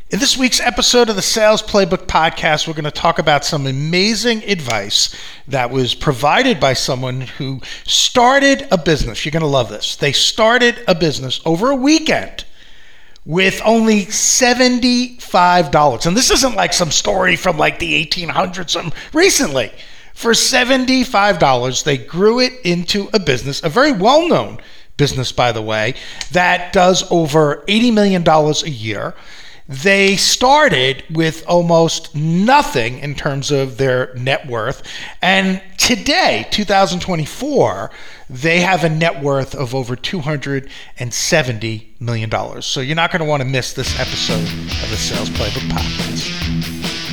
In this week's episode of the Sales Playbook Podcast, we're going to talk about some amazing advice that was provided by someone who started a business. You're going to love this. They started a business over a weekend with only $75. And this isn't like some story from like the 1800s, something recently. For $75, they grew it into a business, a very well-known business, by the way, that does over $80 million a year. They started with almost nothing in terms of their net worth. And today, 2024, they have a net worth of over $270 million. So you're not going to want to miss this episode of the Sales Playbook Podcast.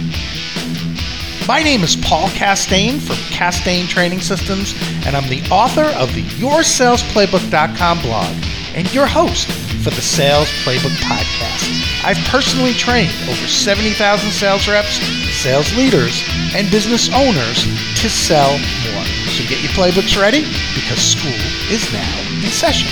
My name is Paul Castaigne from Castaigne Training Systems, and I'm the author of the YourSalesPlaybook.com blog and your host for the Sales Playbook Podcast. I've personally trained over 70,000 sales reps, sales leaders, and business owners to sell more. So get your playbooks ready because school is now in session.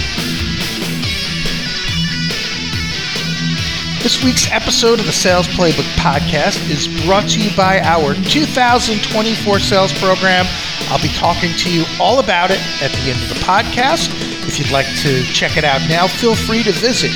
This week's episode of the Sales Playbook Podcast is brought to you by our 2024 sales program. I'll be talking to you all about it at the end of the podcast. If you'd like to check it out now, feel free to visit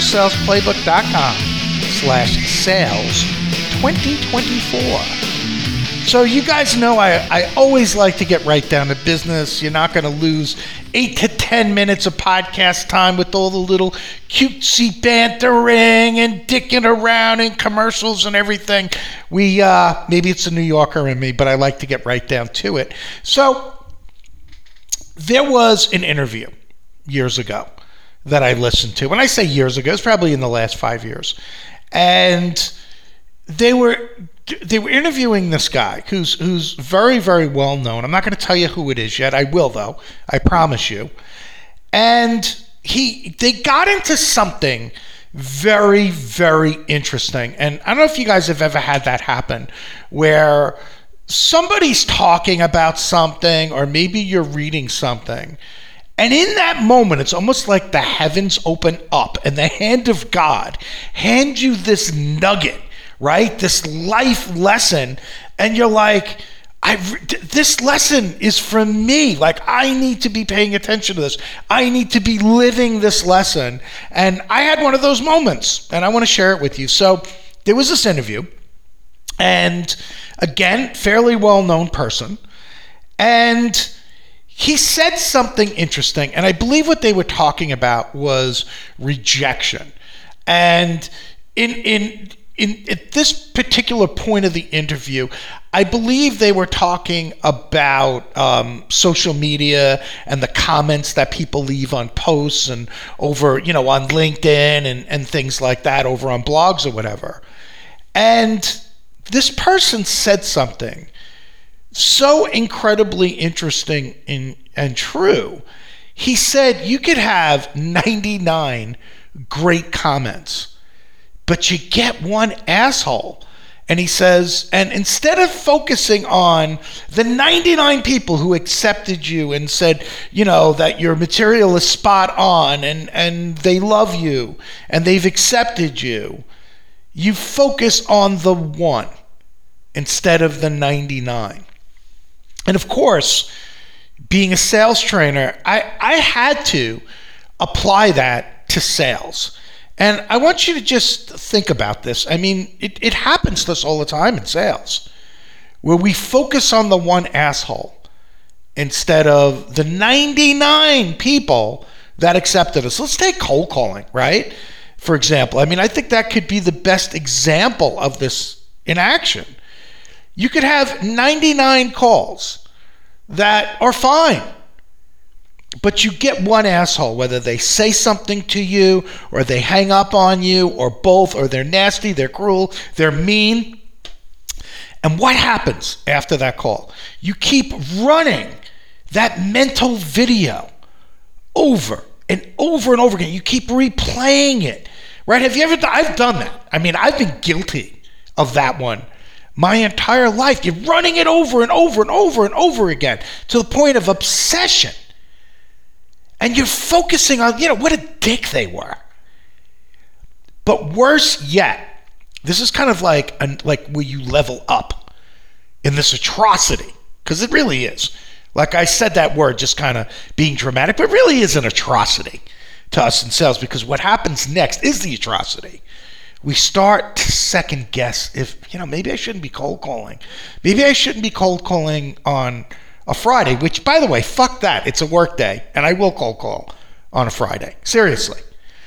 yoursalesplaybook.com/sales 2024. So you guys know I always like to get right down to business. You're not going to lose 8 to 10 minutes of podcast time with all the little cutesy bantering and dicking around and commercials and everything. Maybe it's a New Yorker in me, but I like to get right down to it. So there was an interview years ago that I listened to. When I say years ago, it's probably in the last 5 years. And they were interviewing this guy who's very, very well known. I'm not going to tell you who it is yet. I will, though. I promise you. And they got into something very, very interesting. And I don't know if you guys have ever had that happen where somebody's talking about something or maybe you're reading something. And in that moment, it's almost like the heavens open up and the hand of God hands you this nugget, right? This life lesson. And you're like, this lesson is from me. Like, I need to be paying attention to this. I need to be living this lesson. And I had one of those moments, and I want to share it with you. So there was this interview, and again, fairly well-known person. And he said something interesting, and I believe what they were talking about was rejection. And at this particular point of the interview, I believe they were talking about social media and the comments that people leave on posts and over, on LinkedIn and things like that, over on blogs or whatever. And this person said something so incredibly interesting and true. He said you could have 99 great comments, but you get one asshole. And he says, and instead of focusing on the 99 people who accepted you and said, that your material is spot on and they love you and they've accepted you, you focus on the one instead of the 99. And of course, being a sales trainer, I had to apply that to sales. And I want you to just think about this. I mean, it happens to us all the time in sales, where we focus on the one asshole instead of the 99 people that accepted us. Let's take cold calling, right? For example, I think that could be the best example of this in action. You could have 99 calls that are fine, but you get one asshole, whether they say something to you or they hang up on you or both, or they're nasty, they're cruel, they're mean. And what happens after that call? You keep running that mental video over and over and over again. You keep replaying it, right? Have you ever done? I've done that. I've been guilty of that one my entire life. You're running it over and over and over and over again to the point of obsession. And you're focusing on, what a dick they were. But worse yet, This is kind of like where you level up in this atrocity, because it really is. Like I said that word just kind of being dramatic, but it really is an atrocity to us in sales, because what happens next is the atrocity. We start to second guess if, maybe I shouldn't be cold calling. Maybe I shouldn't be cold calling on a Friday, which, by the way, fuck that. It's a work day, and I will cold call on a Friday. Seriously.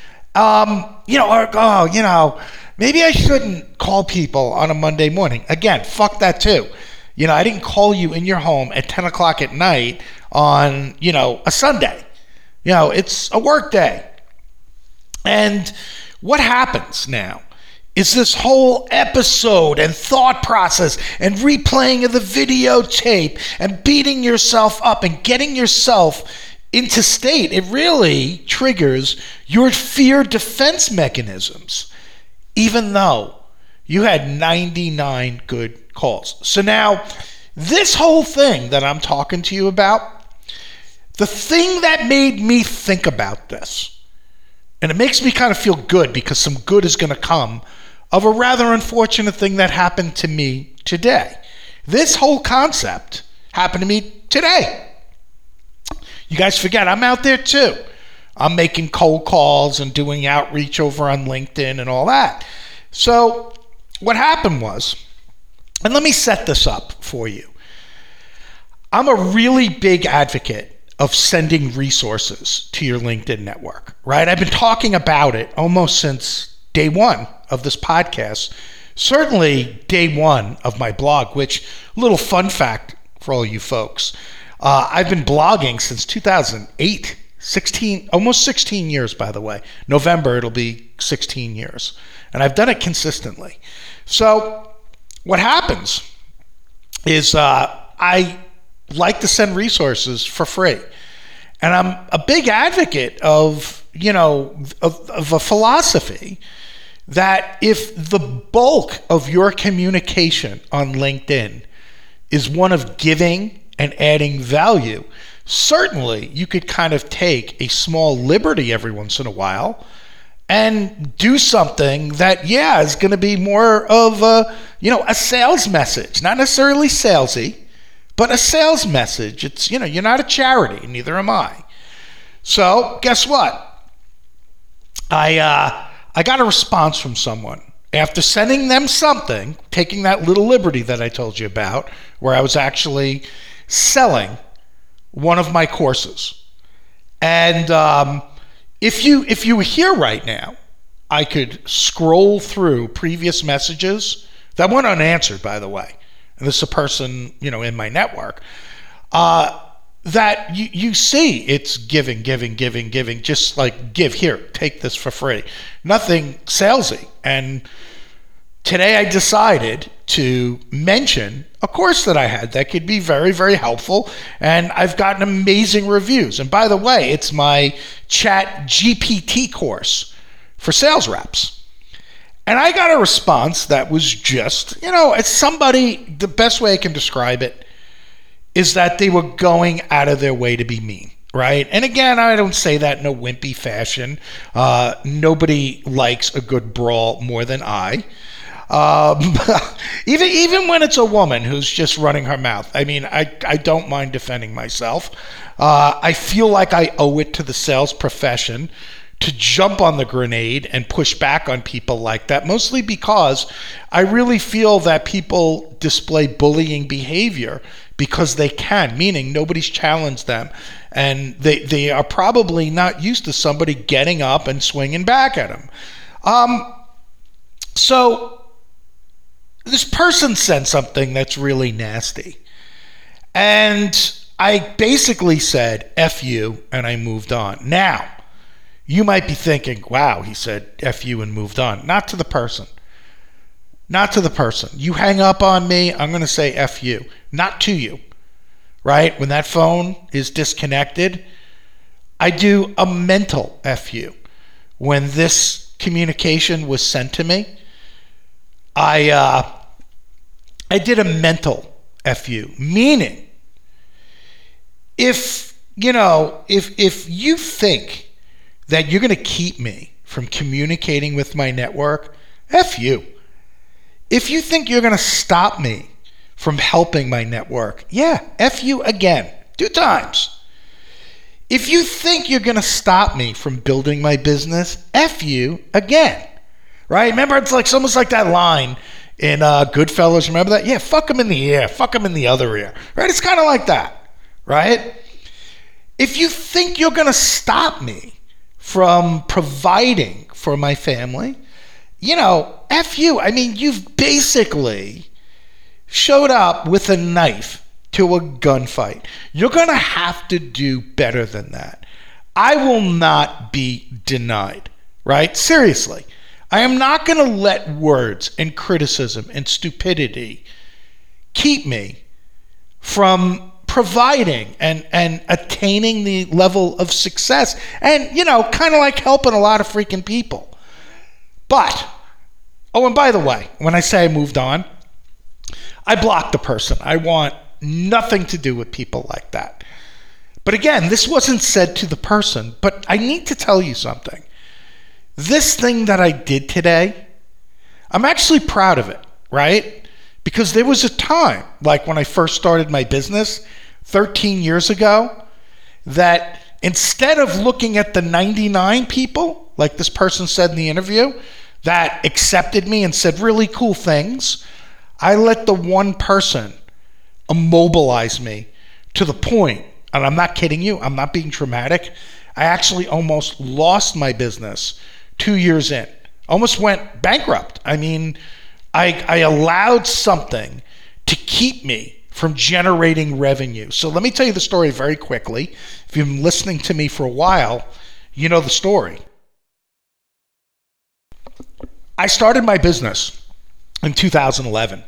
Maybe I shouldn't call people on a Monday morning. Again, fuck that too. I didn't call you in your home at 10 o'clock at night on, a Sunday. It's a work day. And what happens now is this whole episode and thought process and replaying of the videotape and beating yourself up and getting yourself into state. It really triggers your fear defense mechanisms, even though you had 99 good calls. So now, this whole thing that I'm talking to you about, the thing that made me think about this, and it makes me kind of feel good because some good is going to come of a rather unfortunate thing that happened to me today. This whole concept happened to me today. You guys forget, I'm out there too. I'm making cold calls and doing outreach over on LinkedIn and all that. So what happened was, and let me set this up for you. I'm a really big advocate of sending resources to your LinkedIn network, right? I've been talking about it almost since day one of this podcast, certainly day one of my blog, which, little fun fact for all you folks, I've been blogging since 2008, almost 16 years, by the way. November, it'll be 16 years. And I've done it consistently. So what happens is I like to send resources for free. And I'm a big advocate of a philosophy that if the bulk of your communication on LinkedIn is one of giving and adding value, certainly you could kind of take a small liberty every once in a while and do something that, is going to be more of a sales message, not necessarily salesy, but a sales message. It's, you're not a charity, neither am I. So guess what? I got a response from someone after sending them something, taking that little liberty that I told you about, where I was actually selling one of my courses. And if you were here right now, I could scroll through previous messages that went unanswered, by the way. And this is a person, in my network, that you see it's giving, just like give here, take this for free. Nothing salesy. And today I decided to mention a course that I had that could be very, very helpful. And I've gotten amazing reviews. And by the way, it's my ChatGPT course for sales reps. And I got a response that was just, as somebody, the best way I can describe it is that they were going out of their way to be mean, right? And again, I don't say that in a wimpy fashion. Nobody likes a good brawl more than I. Even when it's a woman who's just running her mouth. I mean, I don't mind defending myself. I feel like I owe it to the sales profession to jump on the grenade and push back on people like that, mostly because I really feel that people display bullying behavior because they can, meaning nobody's challenged them. And they are probably not used to somebody getting up and swinging back at them. So this person sent something that's really nasty. And I basically said, F you, and I moved on. Now, you might be thinking, wow, he said F you and moved on. Not to the person. Not to the person. You hang up on me, I'm going to say F you. Not to you. Right? When that phone is disconnected, I do a mental F you. When this communication was sent to me, I did a mental F you. Meaning, if you think that you're going to keep me from communicating with my network, F you. If you think you're going to stop me from helping my network, yeah, F you again, 2 times. If you think you're going to stop me from building my business, F you again, right? Remember, it's almost like that line in Goodfellas. Remember that? Yeah, fuck him in the ear, fuck him in the other ear, right? It's kind of like that, right? If you think you're going to stop me from providing for my family, F you. I mean, you've basically showed up with a knife to a gunfight. You're going to have to do better than that. I will not be denied, right? Seriously. I am not going to let words and criticism and stupidity keep me from providing and attaining the level of success and, kind of like helping a lot of freaking people. But, and by the way, when I say I moved on, I blocked the person. I want nothing to do with people like that. But again, this wasn't said to the person, but I need to tell you something. This thing that I did today, I'm actually proud of it, right? Because there was a time, like when I first started my business 13 years ago, that instead of looking at the 99 people, like this person said in the interview, that accepted me and said really cool things, I let the one person immobilize me to the point, and I'm not kidding you, I'm not being dramatic, I actually almost lost my business 2 years in. Almost went bankrupt. I mean, I allowed something to keep me from generating revenue. So let me tell you the story very quickly. If you've been listening to me for a while, you know the story. I started my business in 2011.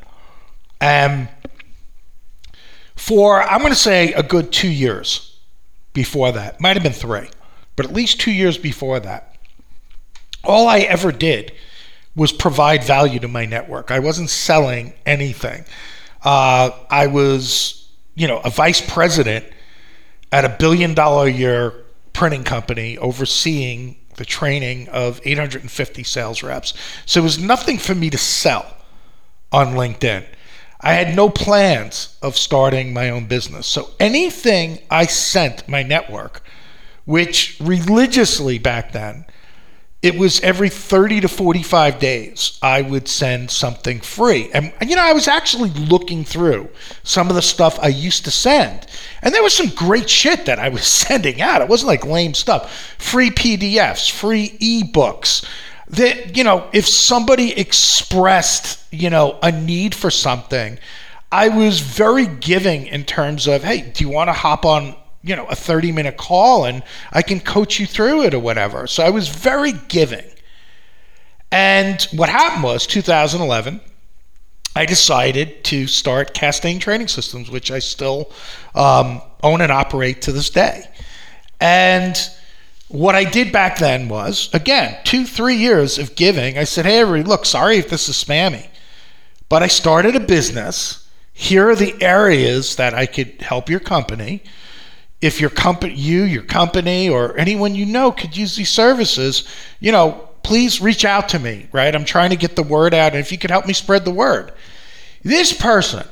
For, I'm going to say, a good 2 years before that. Might have been 3, but at least 2 years before that. All I ever did was provide value to my network. I wasn't selling anything. I was, a vice president at $1 billion a year printing company overseeing the training of 850 sales reps. So it was nothing for me to sell on LinkedIn. I had no plans of starting my own business. So anything I sent my network, which religiously back then, it was every 30 to 45 days, I would send something free. And, I was actually looking through some of the stuff I used to send. And there was some great shit that I was sending out. It wasn't like lame stuff. Free PDFs, free ebooks. That, if somebody expressed, a need for something, I was very giving in terms of, hey, do you want to hop on a 30-minute call and I can coach you through it or whatever. So I was very giving. And what happened was 2011, I decided to start Castaigne Training Systems, which I still own and operate to this day. And what I did back then was, again, 2-3 years of giving. I said, hey, everybody, look, sorry if this is spammy, but I started a business. Here are the areas that I could help your company. If your company, or anyone could use these services, please reach out to me, right? I'm trying to get the word out, and if you could help me spread the word. This person,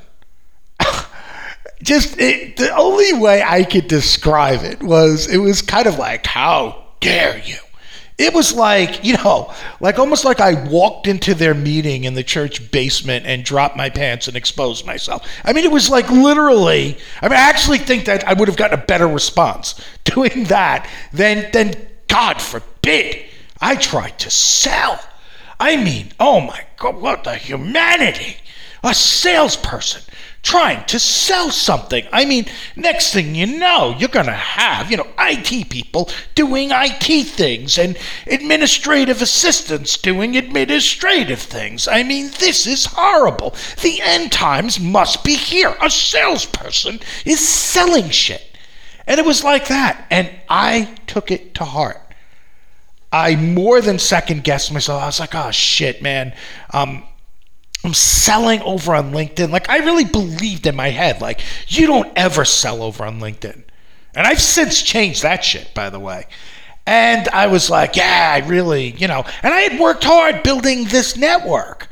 the only way I could describe it was kind of like, how dare you? It was like, almost like I walked into their meeting in the church basement and dropped my pants and exposed myself. I mean, it was like literally, I actually think that I would have gotten a better response doing that than God forbid, I tried to sell. I mean, oh my God, what the humanity? A salesperson trying to sell something. I mean, next thing you know, you're going to have, IT people doing IT things and administrative assistants doing administrative things. I mean, this is horrible. The end times must be here. A salesperson is selling shit. And it was like that. And I took it to heart. I more than second guessed myself. I was like, oh shit, man. I'm selling over on LinkedIn. Like, I really believed in my head, like, you don't ever sell over on LinkedIn. And I've since changed that shit, by the way. And I was like, yeah, I really, and I had worked hard building this network.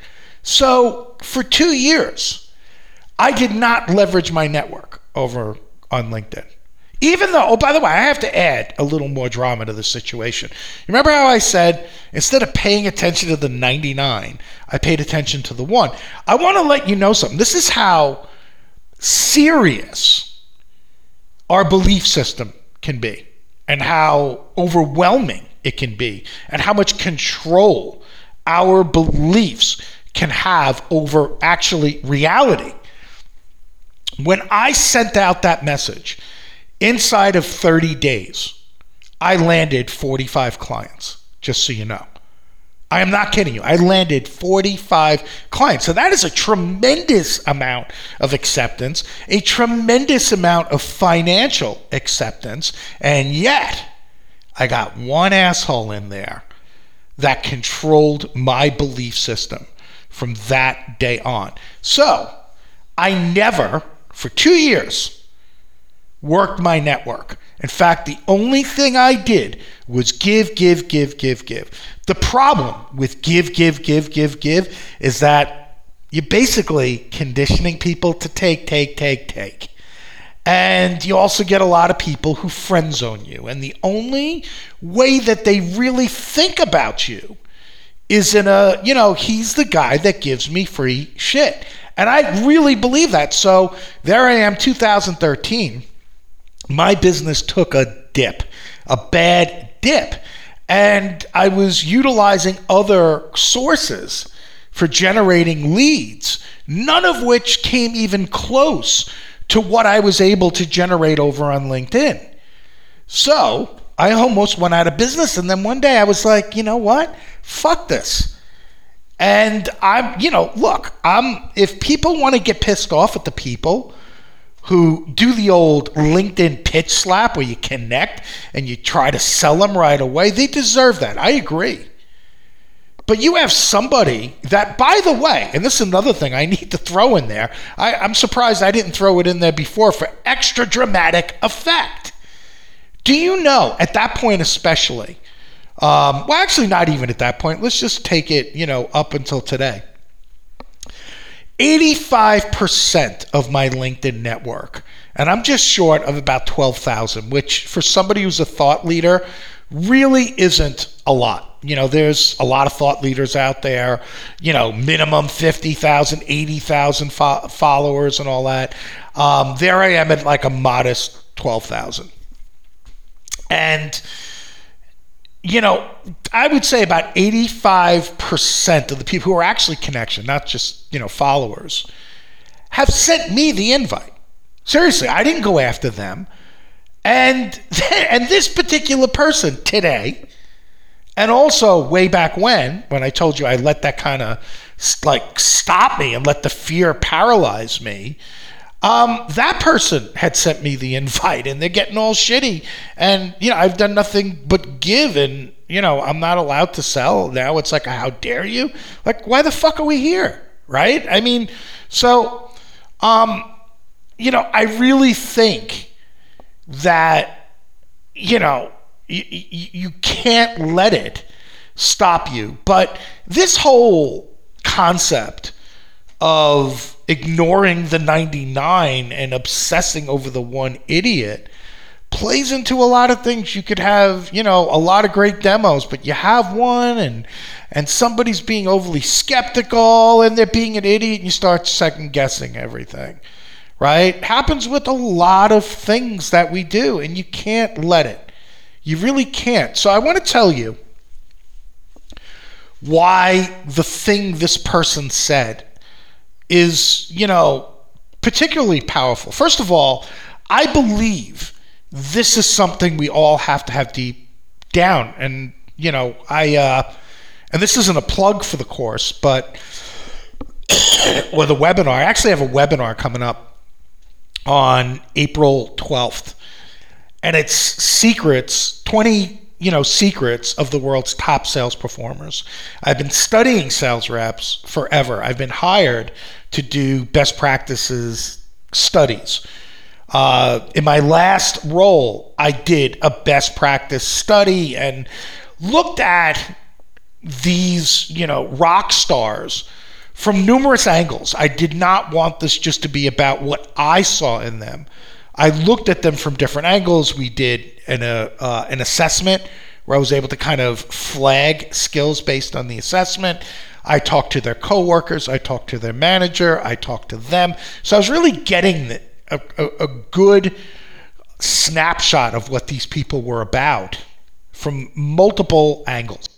So for 2 years, I did not leverage my network over on LinkedIn. Even though, oh, by the way, I have to add a little more drama to the situation. You remember how I said, instead of paying attention to the 99, I paid attention to the 1. I want to let you know something. This is how serious our belief system can be, and how overwhelming it can be, and how much control our beliefs can have over actually reality. When I sent out that message, inside of 30 days, I landed 45 clients, just so you know. I am not kidding you. I landed 45 clients. So that is a tremendous amount of acceptance, a tremendous amount of financial acceptance, and yet I got one asshole in there that controlled my belief system from that day on. So I never, for 2 years, worked my network. In fact, the only thing I did was give. The problem with give is that you're basically conditioning people to take. And you also get a lot of people who friend zone you. And the only way that they really think about you is in a, he's the guy that gives me free shit. And I really believe that. So there I am, 2013. My business took a dip, a bad dip, and I was utilizing other sources for generating leads, none of which came even close to what I was able to generate over on LinkedIn. So I almost went out of business, and then one day I was like, you know what? Fuck this. And if people want to get pissed off at the people who do the old LinkedIn pitch slap where you connect and you try to sell them right away, they deserve that. I agree. But you have somebody that, by the way, and this is another thing I need to throw in there. I'm surprised I didn't throw it in there before for extra dramatic effect. Do you know, at that point especially, well, actually not even at that point. Let's just take it, up until today. 85% of my LinkedIn network, and I'm just short of about 12,000, which for somebody who's a thought leader really isn't a lot. There's a lot of thought leaders out there, minimum 50,000, 80,000 followers and all that. There I am at like a modest 12,000. And I would say about 85% of the people who are actually connection, not just, followers, have sent me the invite. Seriously, I didn't go after them. And this particular person today, and also way back when I told you I let that kind of stop me and let the fear paralyze me, that person had sent me the invite, and they're getting all shitty. And, I've done nothing but give, and, I'm not allowed to sell. Now it's like, how dare you? Like, why the fuck are we here? Right? I mean, so, I really think that, you can't let it stop you. But this whole concept of ignoring the 99 and obsessing over the one idiot plays into a lot of things. You could have, a lot of great demos, but you have one and somebody's being overly skeptical and they're being an idiot, and you start second guessing everything, right? Happens with a lot of things that we do, and you can't let it. You really can't. So I want to tell you why the thing this person said is, particularly powerful. First of all, I believe this is something we all have to have deep down. And, and this isn't a plug for the course, but, or the webinar. I actually have a webinar coming up on April 12th. And it's secrets, 20 secrets of the world's top sales performers. I've been studying sales reps forever. I've been hired to do best practices studies. In my last role, I did a best practice study and looked at these, rock stars from numerous angles. I did not want this just to be about what I saw in them. I looked at them from different angles. We did an assessment where I was able to kind of flag skills based on the assessment. I talked to their coworkers. I talked to their manager. I talked to them. So I was really getting a good snapshot of what these people were about from multiple angles.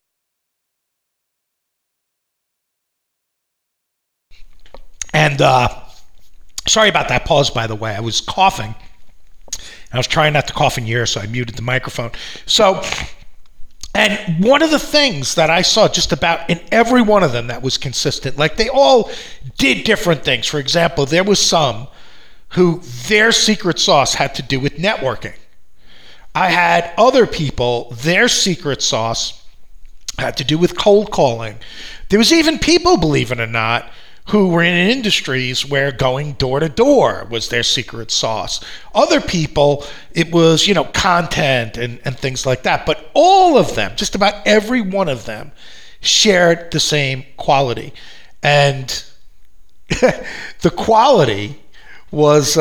And sorry about that pause, by the way. I was coughing. I was trying not to cough in your ear, so I muted the microphone. So, and one of the things that I saw just about in every one of them that was consistent, like they all did different things. For example, there was some who their secret sauce had to do with networking. I had other people, their secret sauce had to do with cold calling. There was even people, believe it or not, who were in industries where going door to door was their secret sauce. Other people, it was, content and things like that. But all of them, just about every one of them, shared the same quality. And the quality was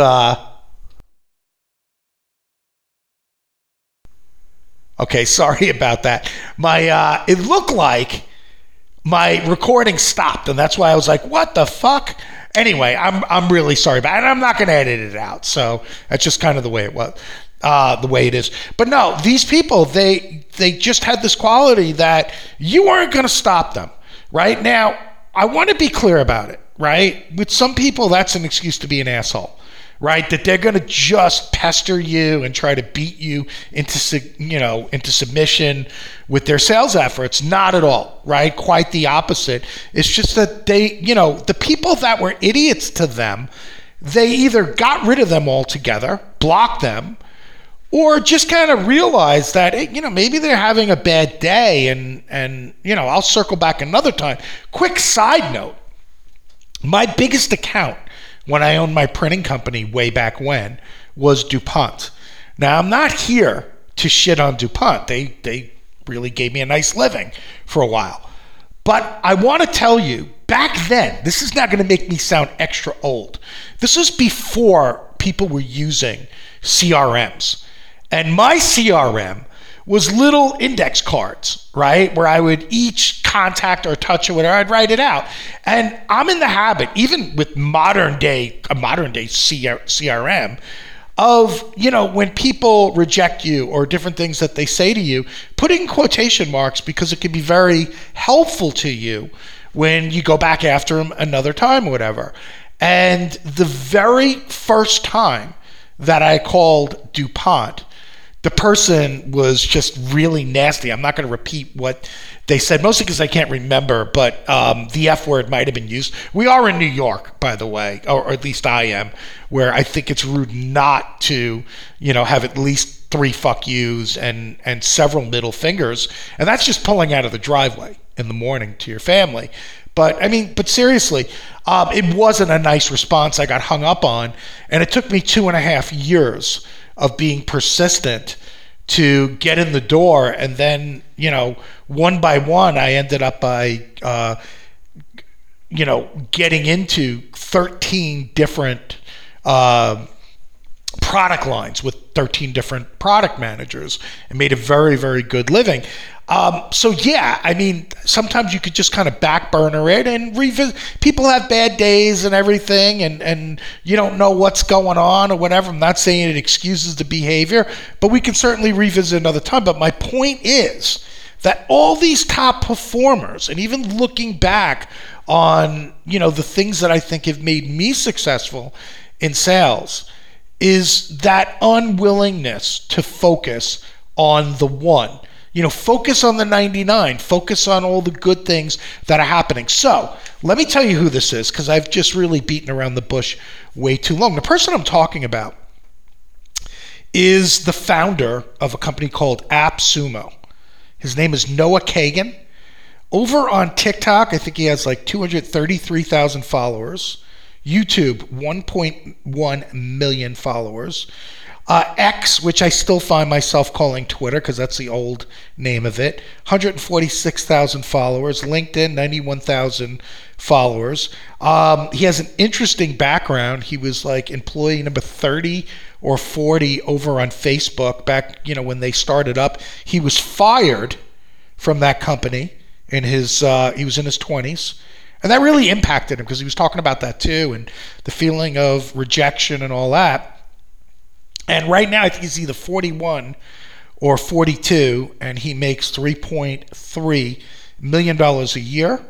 okay, sorry about that. It looked like my recording stopped, and that's why I was like, what the fuck? Anyway, I'm really sorry about it, and I'm not going to edit it out. So that's just kind of the way it was, the way it is. But no, these people, they just had this quality that you weren't going to stop them. Right now, I want to be clear about it. Right? With some people, that's an excuse to be an asshole. Right? That they're going to just pester you and try to beat you into submission with their sales efforts. Not at all. Right? Quite the opposite. It's just that they, the people that were idiots to them, they either got rid of them altogether, blocked them, or just kind of realized that, maybe they're having a bad day and I'll circle back another time. Quick side note. My biggest account when I owned my printing company way back when was DuPont. Now, I'm not here to shit on DuPont. They really gave me a nice living for a while. But I want to tell you, back then, this is not going to make me sound extra old. This was before people were using CRMs. And my CRM was little index cards, right? Where I would each contact or touch or whatever, I'd write it out. And I'm in the habit, even with a modern day CRM, of, when people reject you or different things that they say to you, putting quotation marks because it can be very helpful to you when you go back after them another time or whatever. And the very first time that I called DuPont, the person was just really nasty. I'm not going to repeat what they said, mostly because I can't remember, but the F word might have been used. We are in New York, by the way, or at least I am, where I think it's rude not to, have at least 3 fuck yous and several middle fingers. And that's just pulling out of the driveway in the morning to your family. But seriously, it wasn't a nice response I got hung up on. And it took me 2.5 years of being persistent to get in the door. And then, one by one, I ended up by, getting into 13 different product lines with 13 different product managers and made a very, very good living. So yeah, sometimes you could just kind of back burner it and revisit. People have bad days and everything, and you don't know what's going on or whatever. I'm not saying it excuses the behavior, but we can certainly revisit another time. But my point is that all these top performers, and even looking back on, the things that I think have made me successful in sales, is that unwillingness to focus on the one. Focus on the 99. Focus on all the good things that are happening. So let me tell you who this is, because I've just really beaten around the bush way too long. The person I'm talking about is the founder of a company called AppSumo. His name is Noah Kagan. Over on TikTok, I think he has like 233,000 followers. YouTube, 1.1 million followers. X, which I still find myself calling Twitter because that's the old name of it, 146,000 followers. LinkedIn, 91,000 followers. He has an interesting background. He was like employee number 30 or 40 over on Facebook back, when they started up. He was fired from that company he was in his 20s. And that really impacted him because he was talking about that too, and the feeling of rejection and all that. And right now, I think he's either 41 or 42, and he makes $3.3 million a year.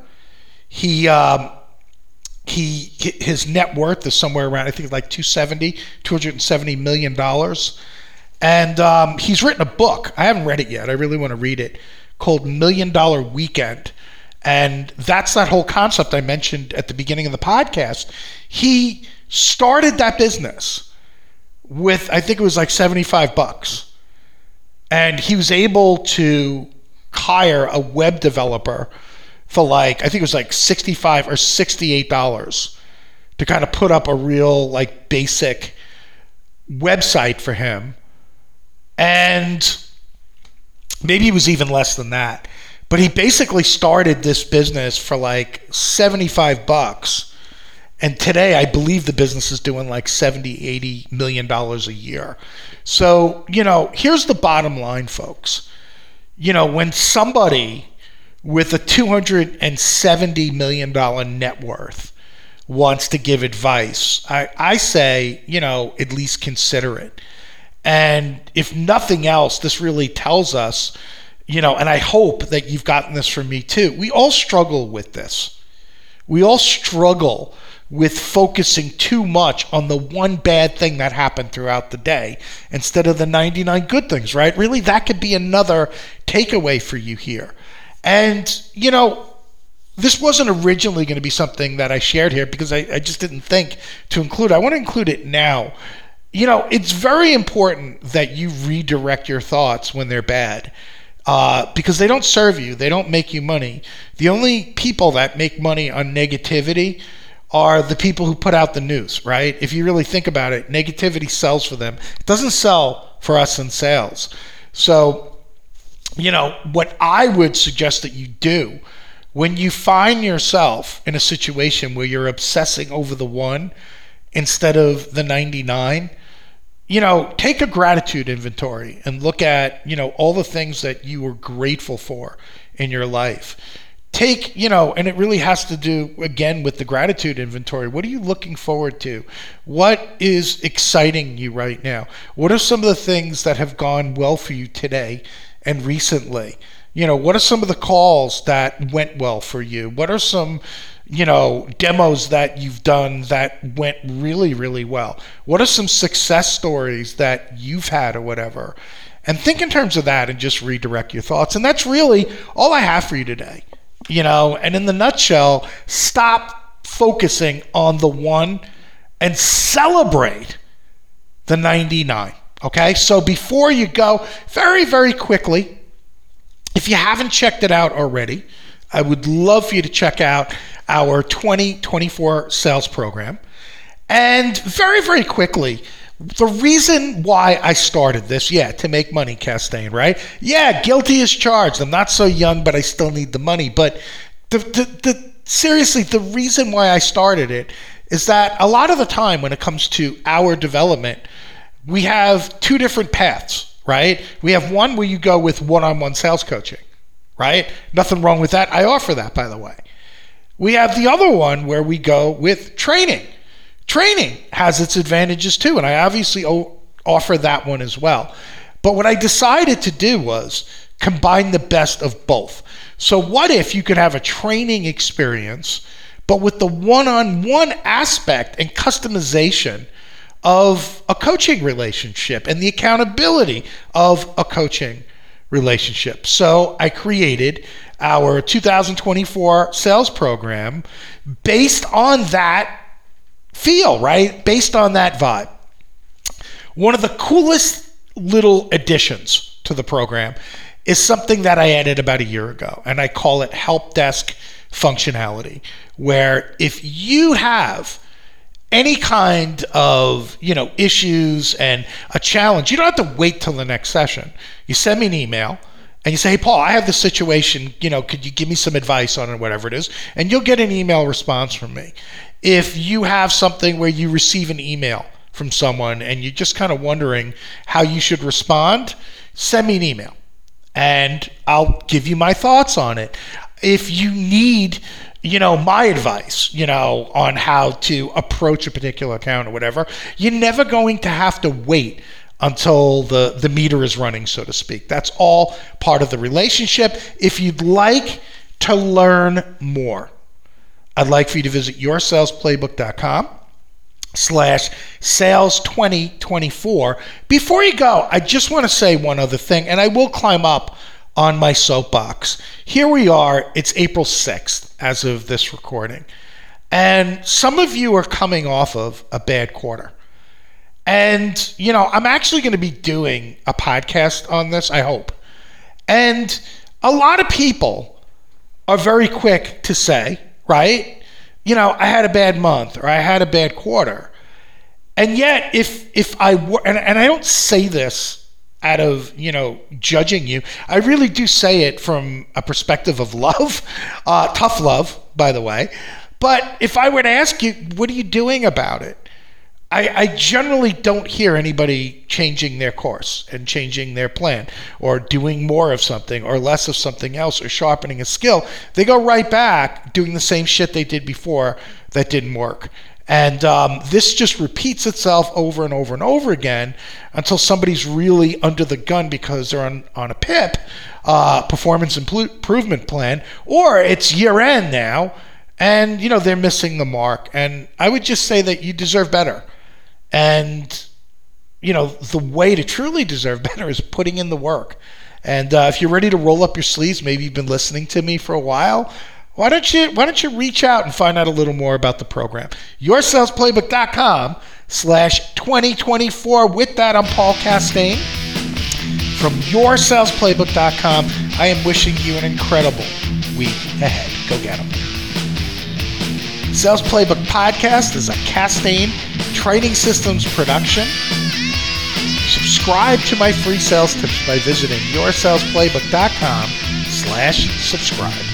His net worth is somewhere around, I think, like $270 million. And he's written a book. I haven't read it yet. I really want to read it, called $1 Million Weekend. And that's that whole concept I mentioned at the beginning of the podcast. He started that business with, I think it was like $75. And he was able to hire a web developer for I think it was like $65 or $68 to kind of put up a real basic website for him. And maybe it was even less than that. But he basically started this business for $75. And today, I believe the business is doing $70, $80 million a year. So, here's the bottom line, folks. When somebody with a $270 million net worth wants to give advice, I say, at least consider it. And if nothing else, this really tells us, and I hope that you've gotten this from me too, we all struggle with this. We all struggle with focusing too much on the one bad thing that happened throughout the day instead of the 99 good things, right? Really, that could be another takeaway for you here. And, this wasn't originally going to be something that I shared here because I just didn't think to include. I want to include it now. It's very important that you redirect your thoughts when they're bad. Because they don't serve you. They don't make you money. The only people that make money on negativity are the people who put out the news, right? If you really think about it, negativity sells for them. It doesn't sell for us in sales. So, what I would suggest that you do when you find yourself in a situation where you're obsessing over the one instead of the 99, take a gratitude inventory and look at, all the things that you were grateful for in your life. Take, and it really has to do, again, with the gratitude inventory. What are you looking forward to? What is exciting you right now? What are some of the things that have gone well for you today and recently? What are some of the calls that went well for you? What are some demos that you've done that went really, really well? What are some success stories that you've had or whatever? And think in terms of that and just redirect your thoughts. And that's really all I have for you today. And in the nutshell, stop focusing on the one and celebrate the 99. Okay? So before you go, very, very quickly, if you haven't checked it out already, I would love for you to check out our 2024 sales program. And very, very quickly, the reason why I started this, to make money, Castaigne, right? Guilty as charged. I'm not so young, but I still need the money. But seriously, the reason why I started it is that a lot of the time when it comes to our development, we have two different paths, right? We have one where you go with one-on-one sales coaching, right? Nothing wrong with that. I offer that, by the way. We have the other one where we go with training. Training has its advantages too, and I obviously offer that one as well. But what I decided to do was combine the best of both. So what if you could have a training experience, but with the one-on-one aspect and customization of a coaching relationship and the accountability of a coaching relationship? So I created our 2024 sales program based on that feel, right? Based on that vibe. One of the coolest little additions to the program is something that I added about a year ago, and I call it help desk functionality, where if you have any kind of, issues and a challenge, you don't have to wait till the next session. You send me an email and you say, hey, Paul, I have this situation, could you give me some advice on it, whatever it is? And you'll get an email response from me. If you have something where you receive an email from someone and you're just kind of wondering how you should respond, send me an email and I'll give you my thoughts on it. If you need, my advice, on how to approach a particular account or whatever, you're never going to have to wait until the meter is running, so to speak. That's all part of the relationship. If you'd like to learn more, I'd like for you to visit yoursalesplaybook.com/sales2024. Before you go, I just want to say one other thing, and I will climb up on my soapbox. Here we are, it's April 6th as of this recording, and some of you are coming off of a bad quarter. And, I'm actually going to be doing a podcast on this, I hope. And a lot of people are very quick to say, right, I had a bad month or I had a bad quarter. And yet, if I were, and I don't say this out of, judging you, I really do say it from a perspective of love, tough love, by the way. But if I were to ask you, what are you doing about it? I generally don't hear anybody changing their course and changing their plan or doing more of something or less of something else or sharpening a skill. They go right back doing the same shit they did before that didn't work. And this just repeats itself over and over and over again until somebody's really under the gun because they're on a PIP, performance improvement plan, or it's year end now and, they're missing the mark. And I would just say that you deserve better. And, the way to truly deserve better is putting in the work. And if you're ready to roll up your sleeves, maybe you've been listening to me for a while, why don't you reach out and find out a little more about the program? yoursalesplaybook.com/2024. With that, I'm Paul Castaigne from yoursalesplaybook.com. I am wishing you an incredible week ahead. Go get them. Sales Playbook Podcast is a Castaigne Training Systems production. Subscribe to my free sales tips by visiting yoursalesplaybook.com/subscribe.